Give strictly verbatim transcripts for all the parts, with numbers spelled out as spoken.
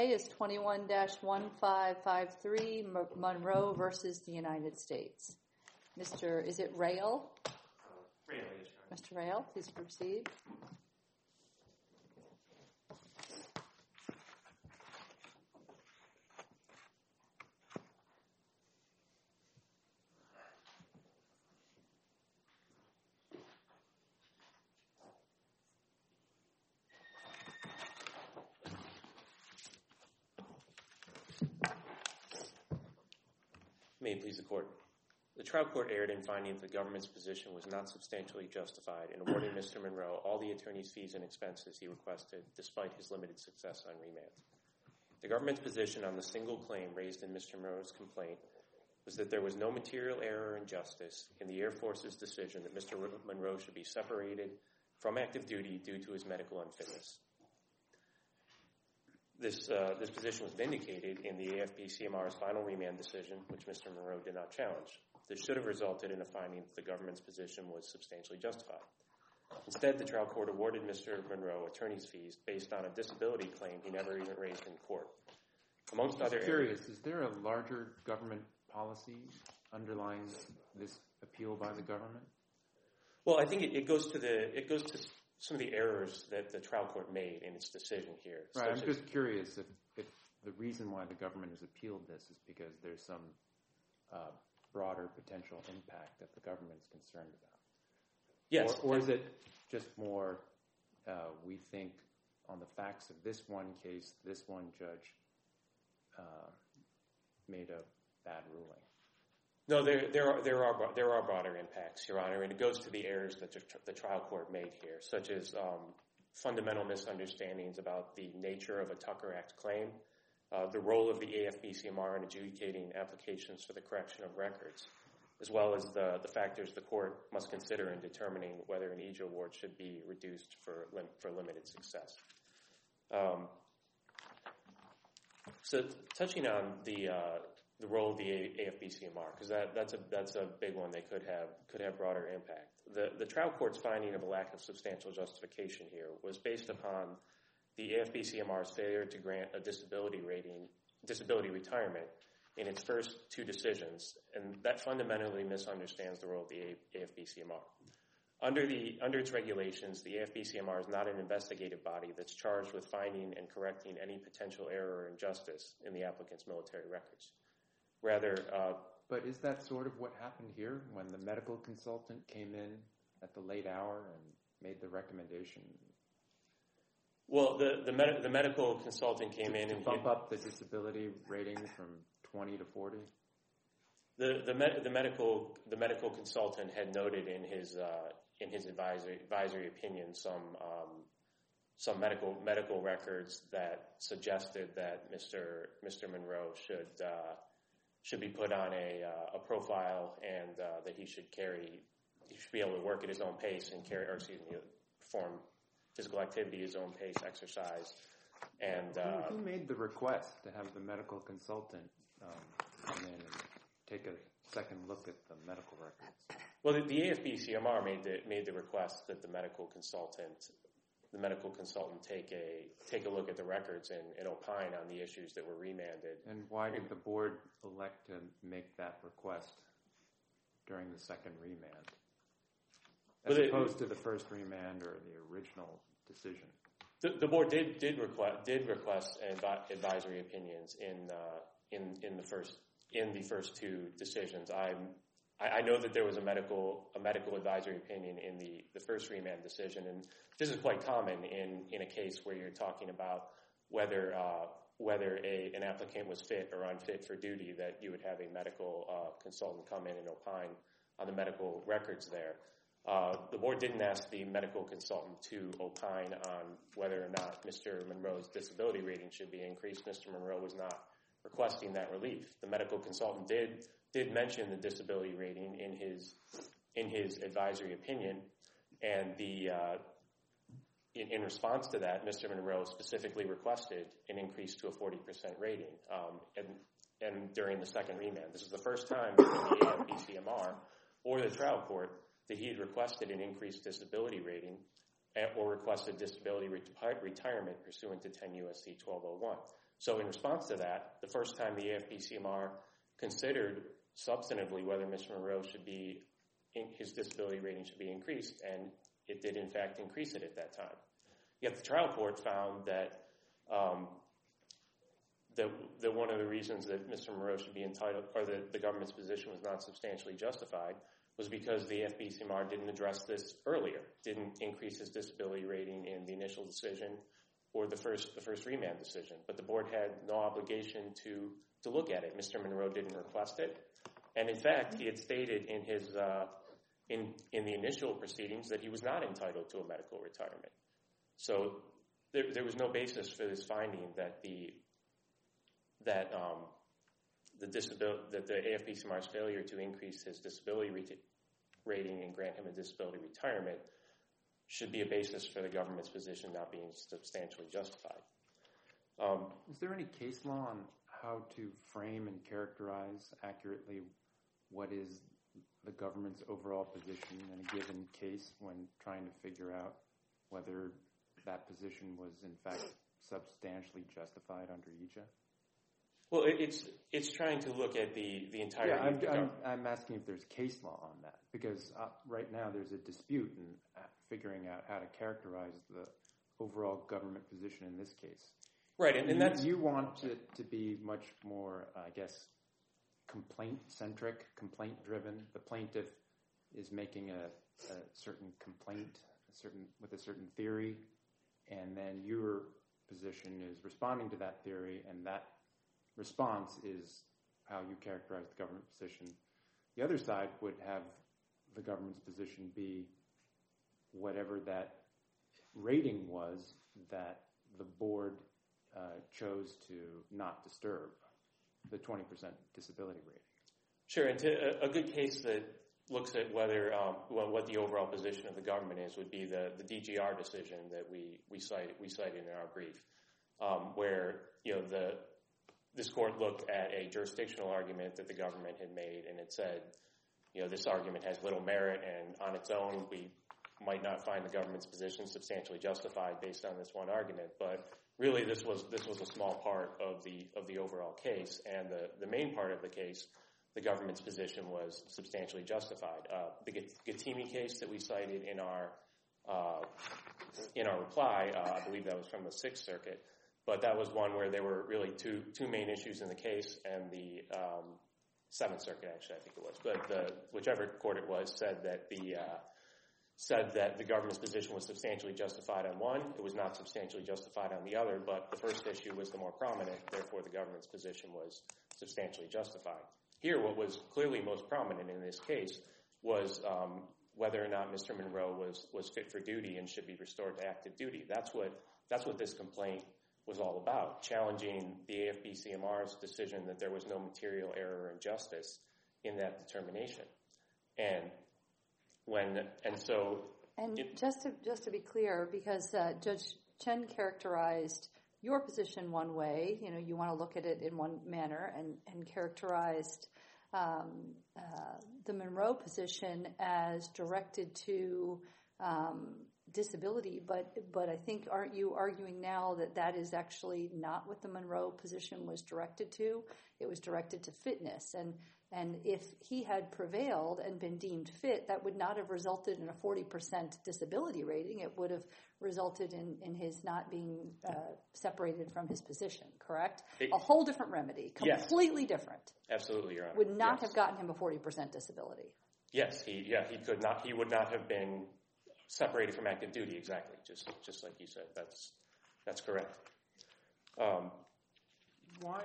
Is twenty-one dash one five five three Monroe versus the United States. Mister Is it Rail? Uh, Rail, yes, Your Honor. Mister Rail, please proceed. May it please the Court. The trial court erred in finding that the government's position was not substantially justified in awarding Mister Monroe all the attorney's fees and expenses he requested, despite his limited success on remand. The government's position on the single claim raised in Mister Monroe's complaint was that there was no material error or injustice in the Air Force's decision that Mister Monroe should be separated from active duty due to his medical unfitness. This, uh, this position was vindicated in the A F B C M R's final remand decision, which Mister Monroe did not challenge. This should have resulted in a finding that the government's position was substantially justified. Instead, the trial court awarded Mister Monroe attorney's fees based on a disability claim he never even raised in court. Amongst other I'm curious, is there a larger government policy underlying this appeal by the government? Well, I think it, it goes to the it goes to some of the errors that the trial court made in its decision here. Right, I'm just curious if, if the reason why the government has appealed this is because there's some uh, broader potential impact that the government is concerned about. Yes. Or, or is it just more, uh, we think on the facts of this one case, this one judge uh, made a bad ruling? No, there, there are there are there are broader impacts, Your Honor, and it goes to the errors that the trial court made here, such as um, fundamental misunderstandings about the nature of a Tucker Act claim, uh, the role of the A F B C M R in adjudicating applications for the correction of records, as well as the the factors the court must consider in determining whether an E J award should be reduced for lim- for limited success. Um, so, touching on the uh, the role of the A F B C M R, because that, that's a that's a big one. They could have could have broader impact. The the trial court's finding of a lack of substantial justification here was based upon the A F B C M R's failure to grant a disability rating, disability retirement in its first two decisions, and that fundamentally misunderstands the role of the A F B C M R. Under the under its regulations, the A F B C M R is not an investigative body that's charged with finding and correcting any potential error or injustice in the applicant's military records. Rather, uh, but is that sort of what happened here when the medical consultant came in at the late hour and made the recommendation? Well, the the, med- the medical consultant came to, in to and bump he, up the disability rating from twenty to forty. The the, med- the medical the medical consultant had noted in his uh, in his advisory advisory opinion some um, some medical medical records that suggested that Mister Mister Monroe should. Uh, should be put on a uh, a profile and uh, that he should carry, he should be able to work at his own pace and carry, or excuse me, perform physical activity at his own pace, exercise. And uh, who, who made the request to have the medical consultant um, come in and take a second look at the medical records? Well, the, the A F B C M R made the made the request that the medical consultant the medical consultant take a take a look at the records and, and opine on the issues that were remanded. And why did the board elect to make that request during the second remand, as well, opposed it, to the first remand or the original decision? The, the board did did request did request advi- advisory opinions in uh, in in the first in the first two decisions. I'm I know that there was a medical a medical advisory opinion in the, the first remand decision, and this is quite common in, in a case where you're talking about whether uh, whether a an applicant was fit or unfit for duty, that you would have a medical uh, consultant come in and opine on the medical records there. Uh, the board didn't ask the medical consultant to opine on whether or not Mister Monroe's disability rating should be increased. Mister Monroe was not requesting that relief. The medical consultant did did mention the disability rating in his in his advisory opinion, and the uh, in, in response to that, Mister Monroe specifically requested an increase to a forty percent rating. Um, and and during the second remand, this is the first time in the A F B C M R or the trial court that he had requested an increased disability rating or requested disability reti- retirement pursuant to ten U S C twelve oh one. So in response to that, the first time the A F B C M R considered substantively whether Mister Monroe should be, in, his disability rating should be increased, and it did in fact increase it at that time. Yet the trial court found that um, that, that one of the reasons that Mister Monroe should be entitled, or that the government's position was not substantially justified, was because the A F B C M R didn't address this earlier, didn't increase his disability rating in the initial decision or the first the first remand decision. But the board had no obligation to to look at it. Mister Monroe didn't request it, and in fact, he had stated in his uh, in in the initial proceedings that he was not entitled to a medical retirement. So there there was no basis for this finding that the that um, the disability that the A F B C M R's failure to increase his disability re- rating and grant him a disability retirement should be a basis for the government's position not being substantially justified. Um, Is there any case law on how to frame and characterize accurately what is the government's overall position in a given case when trying to figure out whether that position was in fact substantially justified under E J A? Well, it's it's trying to look at the, the entire... Yeah, I'm, I'm, I'm asking if there's case law on that, because uh, right now there's a dispute in uh, figuring out how to characterize the overall government position in this case. Right, and, and you, that's... You want it to be much more, uh, I guess, complaint-centric, complaint-driven. The plaintiff is making a, a certain complaint a certain with a certain theory, and then your position is responding to that theory, and that response is how you characterize the government position. The other side would have the government's position be whatever that rating was that the board uh, chose to not disturb, the twenty percent disability rating. Sure, and to, a, a good case that looks at whether um, well, what the overall position of the government is would be the, the D G R decision that we we cited we cited in our brief, um, where you know the this court looked at a jurisdictional argument that the government had made, and it said, you know, this argument has little merit, and on its own, we might not find the government's position substantially justified based on this one argument. But really, this was this was a small part of the of the overall case, and the, the main part of the case, the government's position was substantially justified. Uh, the Gattimi case that we cited in our uh, in our reply, uh, I believe that was from the Sixth Circuit. But that was one where there were really two two main issues in the case, and the um, Seventh Circuit, actually, I think it was, but the, whichever court it was, said that the uh, said that the government's position was substantially justified on one. It was not substantially justified on the other, but the first issue was the more prominent. Therefore, the government's position was substantially justified. Here, what was clearly most prominent in this case was um, whether or not Mister Monroe was was fit for duty and should be restored to active duty. That's what that's what this complaint was all about, challenging the A F B C M R's decision that there was no material error or injustice in that determination. And when, and so... And it, just to just to be clear, because uh, Judge Chen characterized your position one way, you know, you want to look at it in one manner, and, and characterized um, uh, the Monroe position as directed to um, disability, but but I think, aren't you arguing now that that is actually not what the Monroe position was directed to? It was directed to fitness, and and if he had prevailed and been deemed fit, that would not have resulted in a forty percent disability rating. It would have resulted in, in his not being uh, separated from his position, correct? It, a whole different remedy, completely yes. different. Absolutely, Your Honor. Would not yes. have gotten him a forty percent disability. Yes, he yeah he could not. He would not have been separated from active duty, exactly, just just like you said. That's that's correct. Um, why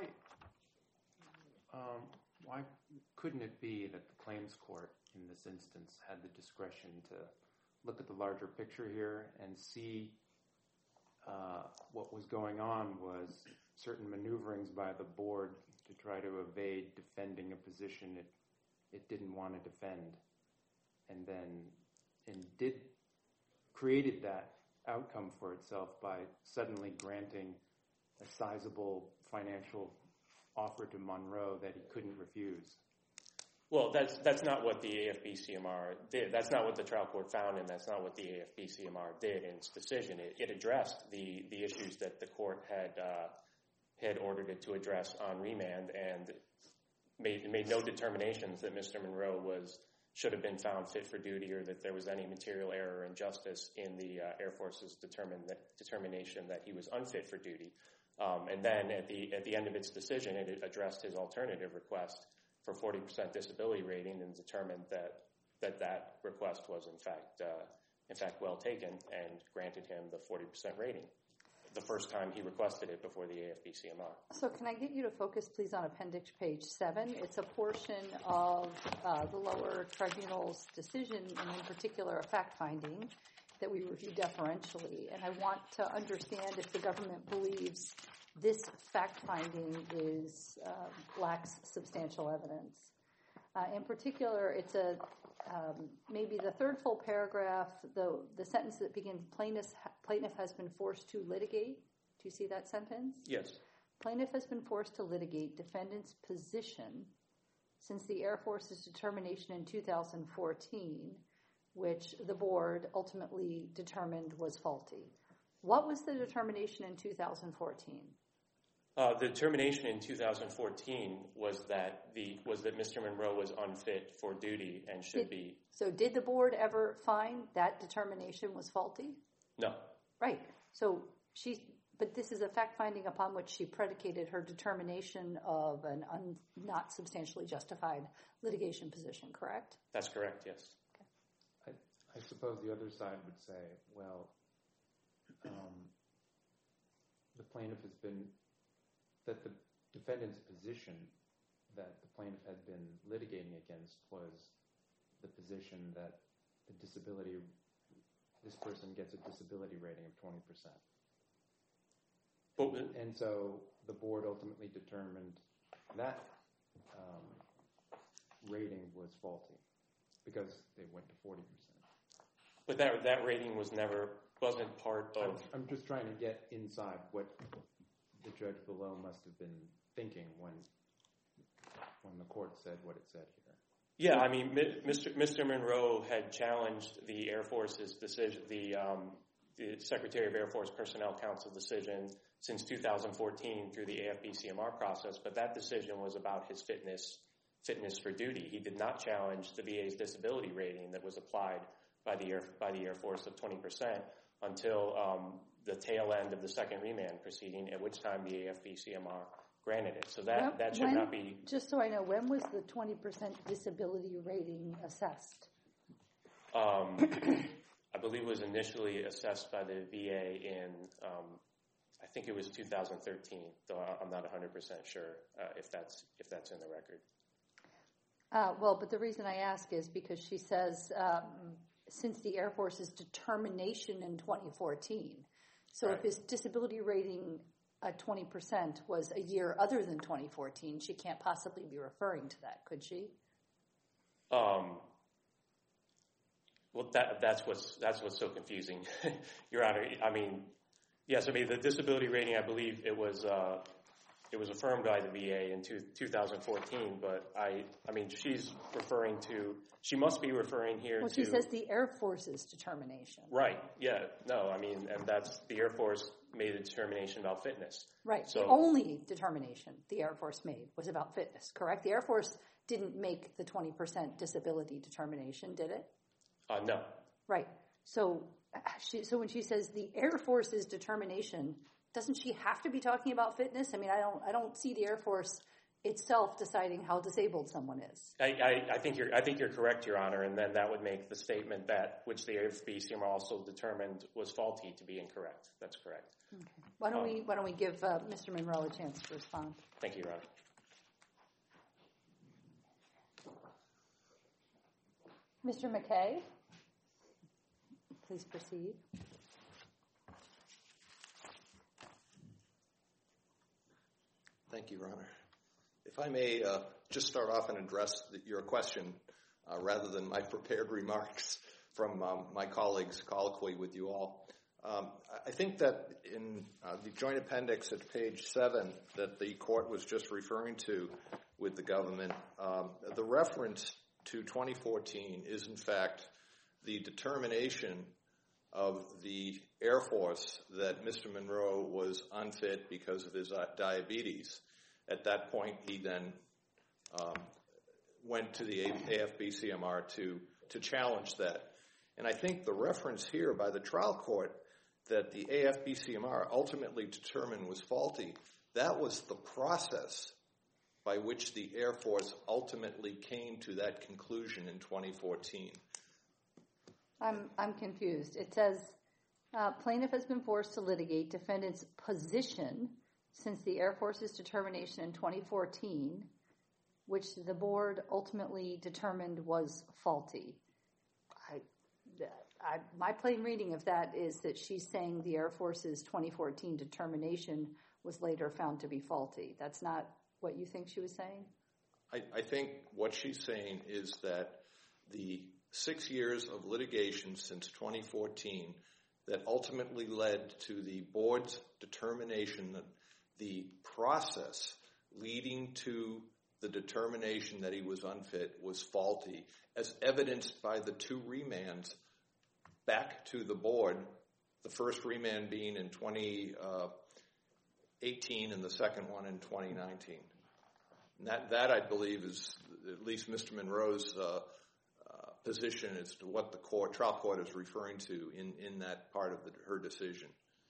um, why couldn't it be that the claims court in this instance had the discretion to look at the larger picture here and see uh, what was going on was certain maneuverings by the board to try to evade defending a position it it didn't want to defend, and then and did created that outcome for itself by suddenly granting a sizable financial offer to Monroe that he couldn't refuse. Well, that's that's not what the A F B C M R did. That's not what the trial court found, and that's not what the A F B C M R did in its decision. It, it addressed the, the issues that the court had uh, had ordered it to address on remand and made made no determinations that Mister Monroe was should have been found fit for duty or that there was any material error or injustice in the uh, Air Force's determine that, determination that he was unfit for duty. Um, and then at the at the end of its decision, it addressed his alternative request for forty percent disability rating and determined that that, that request was in fact uh, in fact well taken and granted him the forty percent rating the first time he requested it before the A F B C M R. So can I get you to focus, please, on appendix page seven? It's a portion of uh, the lower tribunal's decision, and in particular a fact-finding that we review deferentially. And I want to understand if the government believes this fact-finding is uh, lacks substantial evidence. Uh, in particular, it's a um, maybe the third full paragraph, the the sentence that begins, plaintiff, plaintiff has been forced to litigate. Do you see that sentence? Yes. Plaintiff has been forced to litigate defendant's position since the Air Force's determination in two thousand fourteen, which the board ultimately determined was faulty. What was the determination in two thousand fourteen? Uh, the determination in two thousand fourteen was that the was that Mister Monroe was unfit for duty and should did, be. So did the board ever find that determination was faulty? No. Right. So she, but this is a fact finding upon which she predicated her determination of an un, not substantially justified litigation position, correct? That's correct, yes. Okay. I, I suppose the other side would say, well, um, the plaintiff has been, that the defendant's position that the plaintiff had been litigating against was the position that the disability, this person gets a disability rating of twenty percent. But, and so the board ultimately determined that um, rating was faulty because they went to forty percent. but that that rating was never, wasn't part of... I'm, I'm just trying to get inside what the judge below must have been thinking when when the court said what it said here. Yeah, I mean, Mister Mister Monroe had challenged the Air Force's decision, the, um, the Secretary of Air Force Personnel Council decision since two thousand fourteen through the A F B C M R process, but that decision was about his fitness fitness for duty. He did not challenge the V A's disability rating that was applied by the Air, by the Air Force of twenty percent until um, the tail end of the second remand proceeding, at which time the A F B C M R granted it. So that, When- that should when- not be... Just so I know, when was the twenty percent disability rating assessed? Um, I believe it was initially assessed by the V A in, um, I think it was two thousand thirteen, though I'm not one hundred percent sure uh, if that's if that's in the record. Uh, well, but the reason I ask is because she says um, since the Air Force's determination in twenty fourteen. So Right. if his disability rating at twenty percent was a year other than twenty fourteen, she can't possibly be referring to that, could she? Um, well, that, that's what's that's what's so confusing, Your Honor. I mean, yes, I mean the disability rating. I believe it was uh, it was affirmed by the V A in two, two thousand fourteen. But I, I mean, she's referring to. She must be referring here Well, to. she says the Air Force's determination. Right. Yeah. No. I mean, and that's the Air Force made a determination about fitness. Right. So, the only determination the Air Force made was about fitness, correct? The Air Force didn't make the twenty percent disability determination, did it? Uh, no. Right. So, she, so when she says the Air Force's determination, doesn't she have to be talking about fitness? I mean, I don't, I don't see the Air Force itself deciding how disabled someone is. I, I, I think you're I think you're correct, Your Honor, and then that would make the statement that which the A F B C M R also determined was faulty to be incorrect. That's correct. Okay. Why don't Um, we Why don't we give uh, Mister Monroe a chance to respond? Thank you, Your Honor. Mister McKay, please proceed. Thank you, Your Honor. If I may uh, just start off and address the, your question uh, rather than my prepared remarks from um, my colleagues' colloquy with you all. Um, I think that in uh, the joint appendix at page seven that the court was just referring to with the government, um, the reference to twenty fourteen is in fact the determination of the Air Force that Mister Monroe was unfit because of his uh, diabetes. At that point, he then um, went to the A F B C M R to, to challenge that. And I think the reference here by the trial court that the A F B C M R ultimately determined was faulty, that was the process by which the Air Force ultimately came to that conclusion in twenty fourteen. I'm I'm confused. It says uh, plaintiff has been forced to litigate defendant's position since the Air Force's determination in twenty fourteen, which the board ultimately determined was faulty. I, I, my plain reading of that is that she's saying the Air Force's twenty fourteen determination was later found to be faulty. That's not what you think she was saying? I, I think what she's saying is that the six years of litigation since twenty fourteen that ultimately led to the board's determination that the process leading to the determination that he was unfit was faulty, as evidenced by the two remands back to the board, the first remand being in twenty eighteen and the second one in twenty nineteen. And that, that I believe, is at least Mister Monroe's uh, uh, position as to what the court, trial court is referring to in, in that part of the, her decision.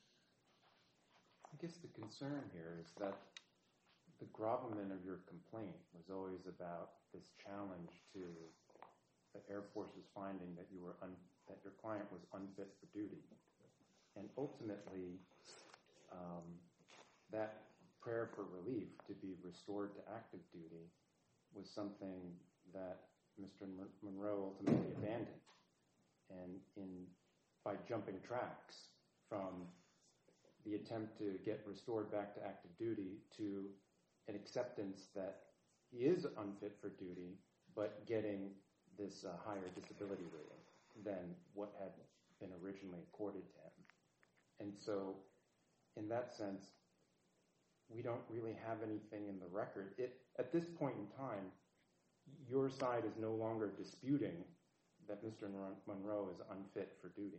I guess the concern here is that the gravamen of your complaint was always about this challenge to the Air Force's finding that you were un, that your client was unfit for duty, and ultimately um, that prayer for relief to be restored to active duty was something that Mister Monroe ultimately abandoned, and in by jumping tracks from the attempt to get restored back to active duty to an acceptance that he is unfit for duty, but getting this uh, higher disability rating than what had been originally accorded to him. And so, in that sense, we don't really have anything in the record. It, at this point in time, your side is no longer disputing that Mister Monroe is unfit for duty.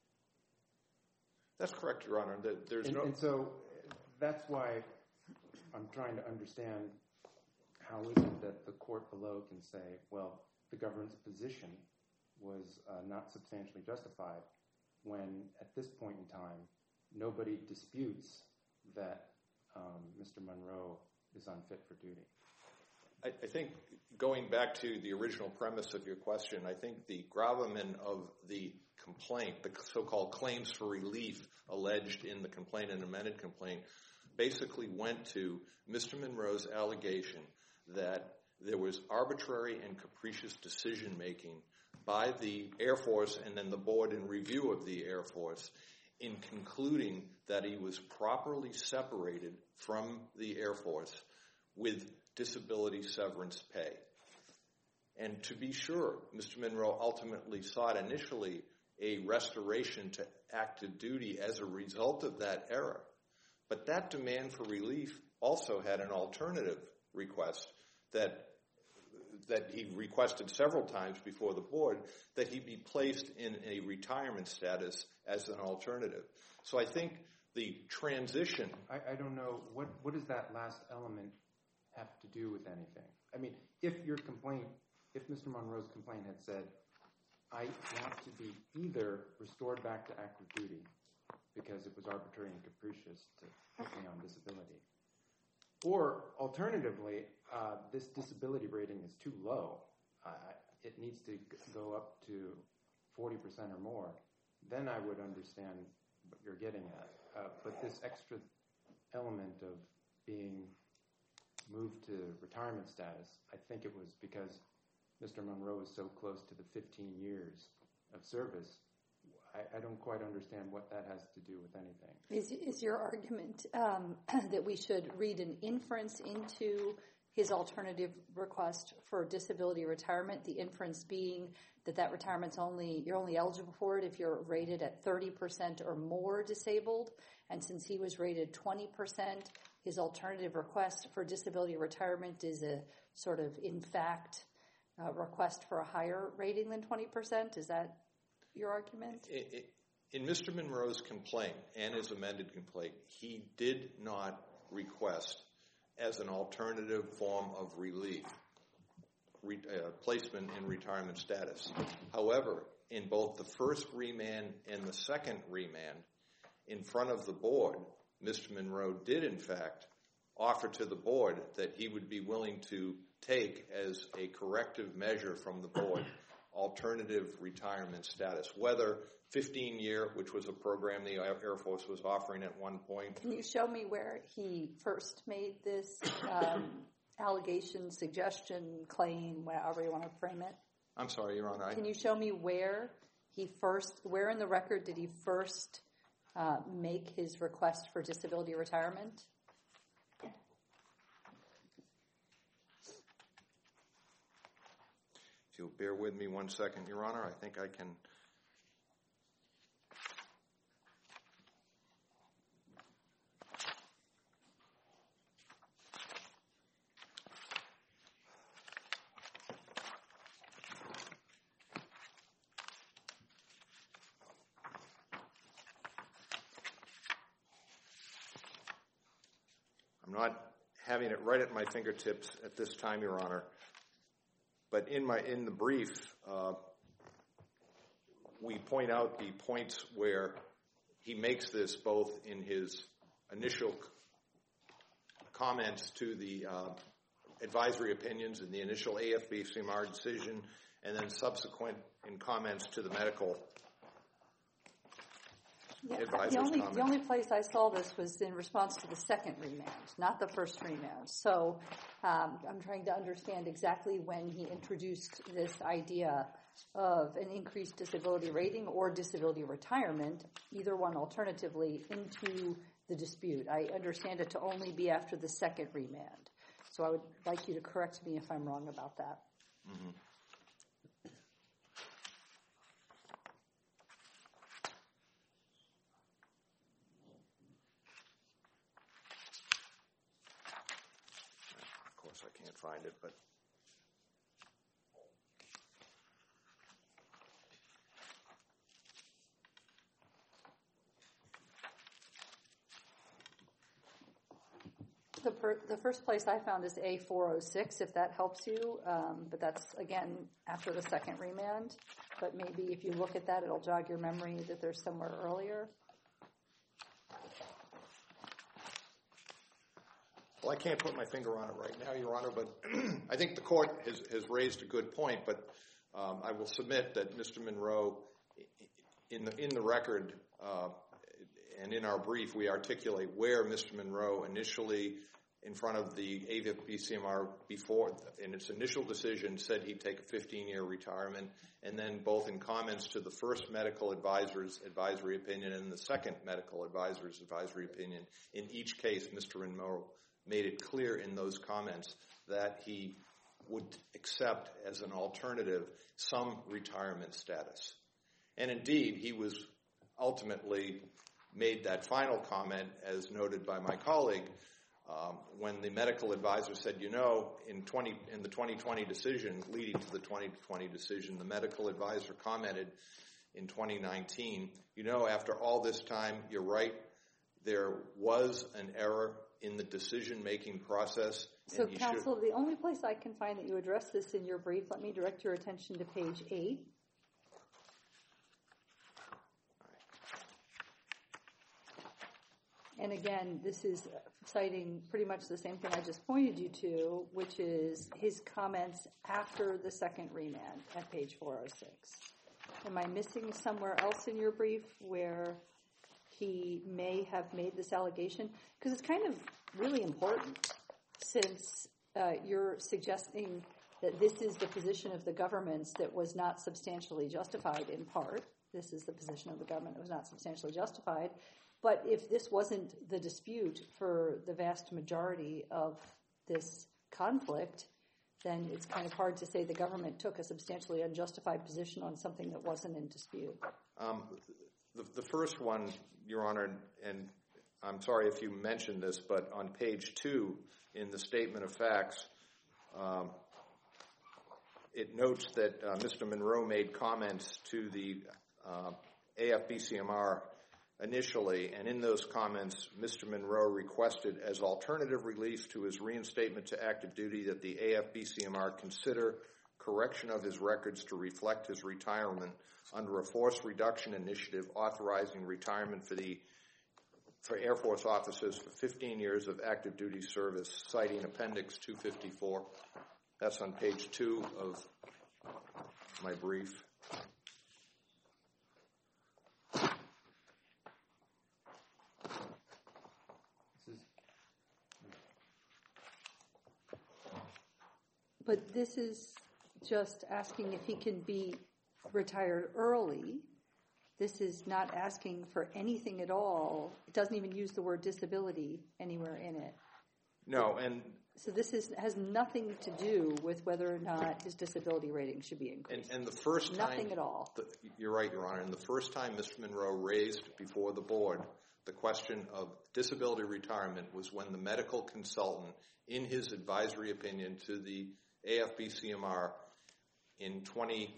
That's correct, Your Honor. There's and, no... and so that's why I'm trying to understand how is it that the court below can say, well, the government's position was uh, not substantially justified when, at this point in time, nobody disputes that um, Mister Monroe is unfit for duty. I, I think going back to the original premise of your question, I think the gravamen of the complaint, the so-called claims for relief alleged in the complaint and amended complaint, basically went to Mister Monroe's allegation that there was arbitrary and capricious decision-making by the Air Force and then the board in review of the Air Force in concluding that he was properly separated from the Air Force with disability severance pay. And to be sure, Mister Monroe ultimately sought initially a restoration to active duty as a result of that error. But that demand for relief also had an alternative request that that he requested several times before the board, that he be placed in a retirement status as an alternative. So I think the transition... I, I don't know, what, what does that last element have to do with anything? I mean, if your complaint, if Mister Monroe's complaint had said, I want to be either restored back to active duty because it was arbitrary and capricious to put me on disability, or alternatively, uh, this disability rating is too low, uh, it needs to go up to forty percent or more, then I would understand what you're getting at. Uh, but this extra element of being moved to retirement status, I think it was because Mister Monroe is so close to the fifteen years of service. I, I don't quite understand what that has to do with anything. Is, is your argument um, that we should read an inference into his alternative request for disability retirement, the inference being that that retirement's only, you're only eligible for it if you're rated at thirty percent or more disabled, and since he was rated twenty percent, his alternative request for disability retirement is a sort of, in fact, uh, request for a higher rating than twenty percent? Is that your argument? It, it, in Mister Monroe's complaint and his amended complaint, he did not request as an alternative form of relief, re, uh, placement in retirement status. However, in both the first remand and the second remand, in front of the board, Mister Monroe did, in fact, offer to the board that he would be willing to take as a corrective measure from the board alternative retirement status, whether fifteen-year, which was a program the Air Force was offering at one point. Can you show me where he first made this um, allegation, suggestion, claim, however you want to frame it? I'm sorry, Your Honor. I... Can you show me where he first, where in the record did he first uh, make his request for disability retirement? If you'll bear with me one second, Your Honor, I think I can... I'm not having it right at my fingertips at this time, Your Honor. But in my in the brief, uh, we point out the points where he makes this both in his initial c- comments to the uh, advisory opinions in the initial A F B C M R decision, and then subsequent in comments to the medical Yeah, advisor's the only comments. the only place I saw this was in response to the second remand, not the first remand. So um, I'm trying to understand exactly when he introduced this idea of an increased disability rating or disability retirement, either one alternatively, into the dispute. I understand it to only be after the second remand. So I would like you to correct me if I'm wrong about that. Mm-hmm. Of course, I can't find it, but The, per, the first place I found is A four oh six, if that helps you, um, but that's, again, after the second remand. But maybe if you look at that, it'll jog your memory that there's somewhere earlier. Well, I can't put my finger on it right now, Your Honor, but I think the court has, has raised a good point, but um, I will submit that Mister Monroe, in the, in the record uh, and in our brief, we articulate where Mister Monroe initially, in front of the A V B C M R before, in its initial decision, said he'd take a fifteen-year retirement, and then both in comments to the first medical advisor's advisory opinion and the second medical advisor's advisory opinion, in each case, Mister Monroe made it clear in those comments that he would accept as an alternative some retirement status. And indeed, he was ultimately made that final comment, as noted by my colleague, um, when the medical advisor said, you know, in twenty in the twenty twenty decision, leading to the twenty twenty decision, the medical advisor commented in twenty nineteen, you know, after all this time, you're right, there was an error in the decision-making process. So, counsel, should... the only place I can find that you address this in your brief, let me direct your attention to page eight. And again, this is citing pretty much the same thing I just pointed you to, which is his comments after the second remand at page four oh six. Am I missing somewhere else in your brief where he may have made this allegation? Because it's kind of really important, since uh, you're suggesting that this is the position of the government that was not substantially justified in part. This is the position of the government that was not substantially justified. But if this wasn't the dispute for the vast majority of this conflict, then it's kind of hard to say the government took a substantially unjustified position on something that wasn't in dispute. Um, the, the first one, Your Honor, and I'm sorry if you mentioned this, but on page two in the statement of facts, um, it notes that uh, Mister Monroe made comments to the uh, A F B C M R initially, and in those comments, Mister Monroe requested as alternative relief to his reinstatement to active duty that the A F B C M R consider correction of his records to reflect his retirement under a force reduction initiative authorizing retirement for the for Air Force officers for fifteen years of active duty service, citing Appendix two fifty-four. That's on page two of my brief. But this is just asking if he can be retired early. This is not asking for anything at all. It doesn't even use the word disability anywhere in it. No, and so this is has nothing to do with whether or not his disability rating should be increased. And, and the first time, nothing at all. The, you're right, Your Honor. And the first time Mister Monroe raised before the board the question of disability retirement was when the medical consultant, in his advisory opinion to the A F B C M R in twenty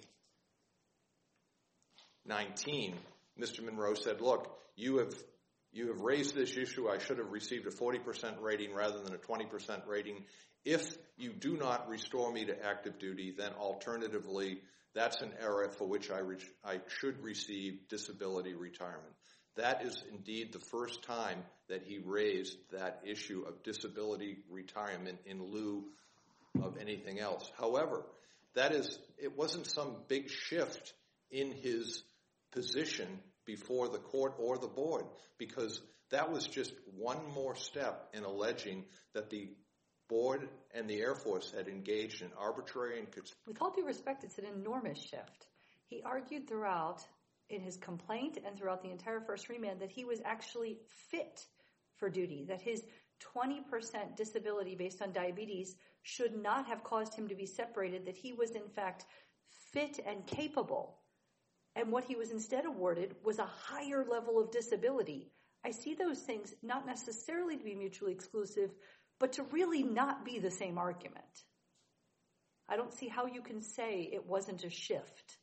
nineteen, Mister Monroe said, look, you have you have raised this issue. I should have received a forty percent rating rather than a twenty percent rating. If you do not restore me to active duty, then alternatively, that's an error for which I, re- I should receive disability retirement. That is indeed the first time that he raised that issue of disability retirement in lieu of anything else. However, that is, it wasn't some big shift in his position before the court or the board, because that was just one more step in alleging that the board and the Air Force had engaged in arbitrary and... With all due respect, it's an enormous shift. He argued throughout in his complaint and throughout the entire first remand that he was actually fit for duty, that his twenty percent disability based on diabetes should not have caused him to be separated, that he was in fact fit and capable. And what he was instead awarded was a higher level of disability. I see those things not necessarily to be mutually exclusive, but to really not be the same argument. I don't see how you can say it wasn't a shift.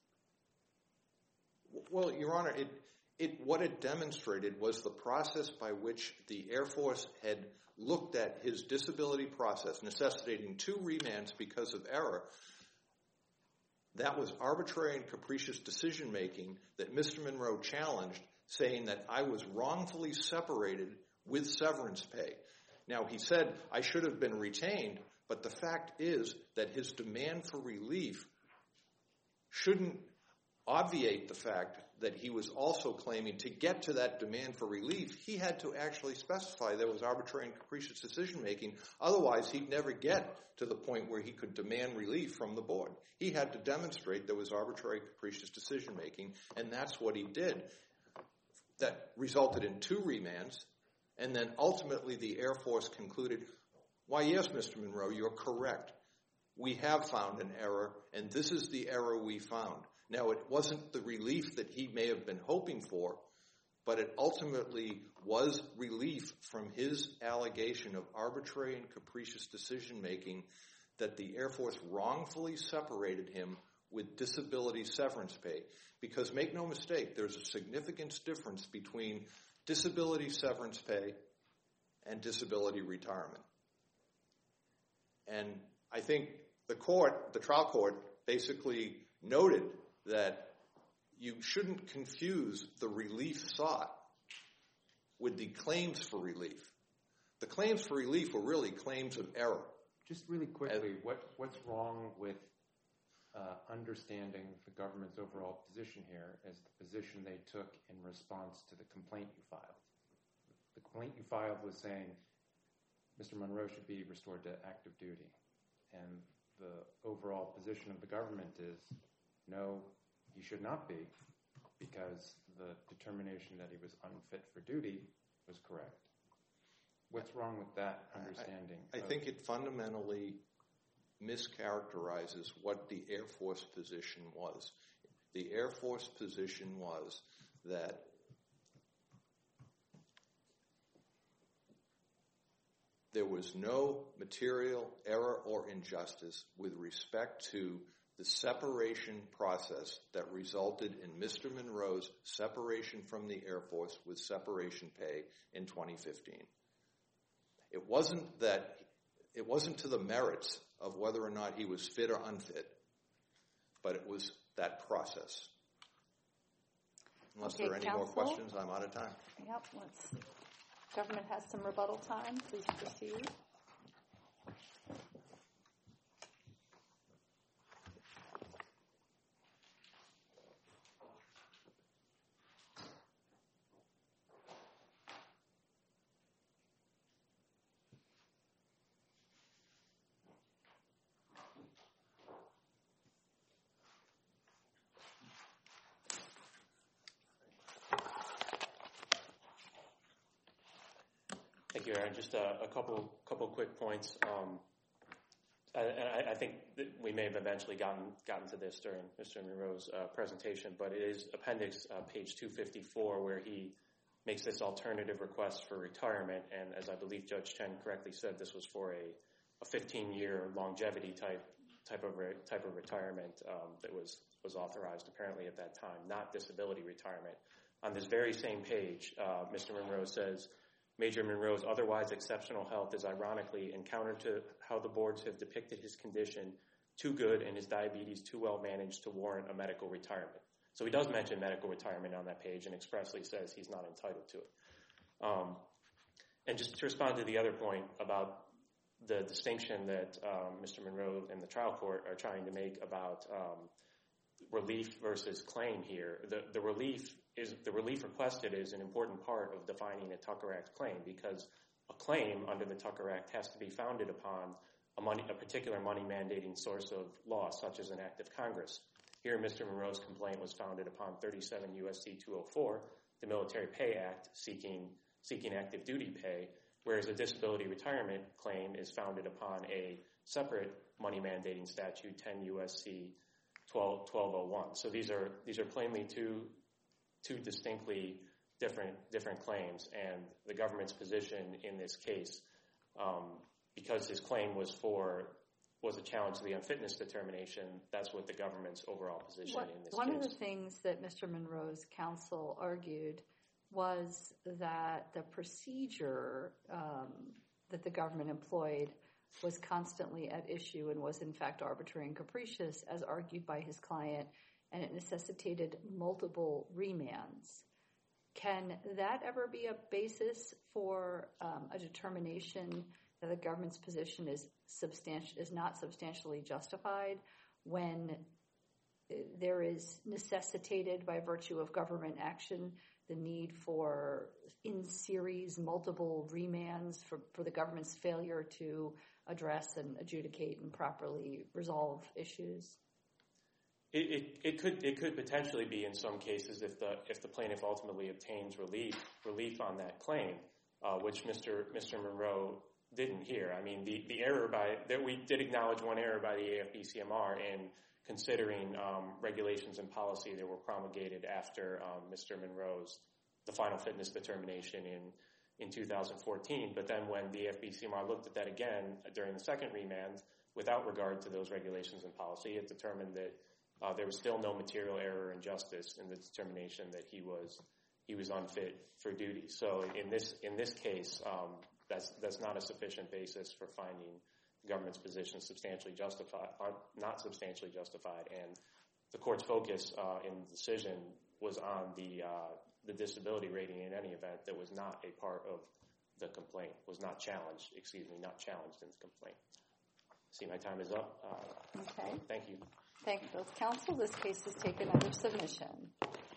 Well, Your Honor, it, it, what it demonstrated was the process by which the Air Force had looked at his disability process, necessitating two remands because of error. That was arbitrary and capricious decision-making that Mister Monroe challenged, saying that I was wrongfully separated with severance pay. Now, he said I should have been retained, but the fact is that his demand for relief shouldn't obviate the fact that he was also claiming to get to that demand for relief, he had to actually specify there was arbitrary and capricious decision-making. Otherwise, he'd never get to the point where he could demand relief from the board. He had to demonstrate there was arbitrary and capricious decision-making, and that's what he did. That resulted in two remands, and then ultimately the Air Force concluded, why, yes, Mister Monroe, you're correct. We have found an error, and this is the error we found. Now, it wasn't the relief that he may have been hoping for, but it ultimately was relief from his allegation of arbitrary and capricious decision-making that the Air Force wrongfully separated him with disability severance pay. Because make no mistake, there's a significant difference between disability severance pay and disability retirement. And I think the court, the trial court, basically noted that you shouldn't confuse the relief sought with the claims for relief. The claims for relief were really claims of error. Just really quickly, what, what's wrong with uh, understanding the government's overall position here as the position they took in response to the complaint you filed? The complaint you filed was saying Mister Monroe should be restored to active duty. And the overall position of the government is, no, he should not be, because the determination that he was unfit for duty was correct. What's wrong with that understanding? I, I think it fundamentally mischaracterizes what the Air Force position was. The Air Force position was that there was no material error or injustice with respect to the separation process that resulted in Mister Monroe's separation from the Air Force with separation pay in twenty fifteen. It wasn't that, it wasn't to the merits of whether or not he was fit or unfit, but it was that process. Unless Okay, there are any counsel? more questions, I'm out of time. Yep, let's, government has some rebuttal time. Please proceed. Thank you, Aaron. Just a, a couple couple quick points. Um, I, I think that we may have eventually gotten gotten to this during Mister Monroe's uh, presentation, but it is appendix uh, page two fifty-four where he makes this alternative request for retirement, and as I believe Judge Chen correctly said, this was for a, a fifteen-year longevity type type of re, type of retirement um, that was was authorized apparently at that time, not disability retirement. On this very same page, uh, Mister Monroe says, Major Monroe's otherwise exceptional health is ironically, in counter to how the boards have depicted his condition, too good and his diabetes too well managed to warrant a medical retirement. So he does mention medical retirement on that page and expressly says he's not entitled to it. Um, and just to respond to the other point about the distinction that um, Mister Monroe and the trial court are trying to make about um, relief versus claim here, the, the relief is the relief requested is an important part of defining a Tucker Act claim, because a claim under the Tucker Act has to be founded upon a, money, a particular money mandating source of law, such as an act of Congress. Here, Mister Monroe's complaint was founded upon thirty-seven U S C two oh four, the Military Pay Act, seeking seeking active duty pay, whereas a disability retirement claim is founded upon a separate money mandating statute, ten U S C twelve oh one. So these are these are plainly two two distinctly different different claims, and the government's position in this case, um, because his claim was for was a challenge to the unfitness determination, that's what the government's overall position what, in this one case. One of the things that Mister Monroe's counsel argued was that the procedure um, that the government employed was constantly at issue and was in fact arbitrary and capricious, as argued by his client, and it necessitated multiple remands. Can that ever be a basis for um, a determination that the government's position is substantial, is not substantially justified when there is necessitated by virtue of government action the need for in-series multiple remands for, for the government's failure to address and adjudicate and properly resolve issues? It, it, it could it could potentially be in some cases if the if the plaintiff ultimately obtains relief relief on that claim, uh, which Mister Mister Monroe didn't hear. I mean, the, the error by that we did acknowledge one error by the A F B C M R in considering um, regulations and policy that were promulgated after um, Mister Monroe's the final fitness determination in in two thousand fourteen. But then when the A F B C M R looked at that again during the second remand, without regard to those regulations and policy, it determined that Uh, there was still no material error or injustice in the determination that he was he was unfit for duty. So in this in this case, um, that's that's not a sufficient basis for finding the government's position substantially justified, uh, not substantially justified. And the court's focus uh, in the decision was on the uh, the disability rating in any event that was not a part of the complaint, was not challenged. Excuse me, not challenged in the complaint. See, my time is up. Uh, okay. Thank you. Thank both counsel. This case is taken under submission.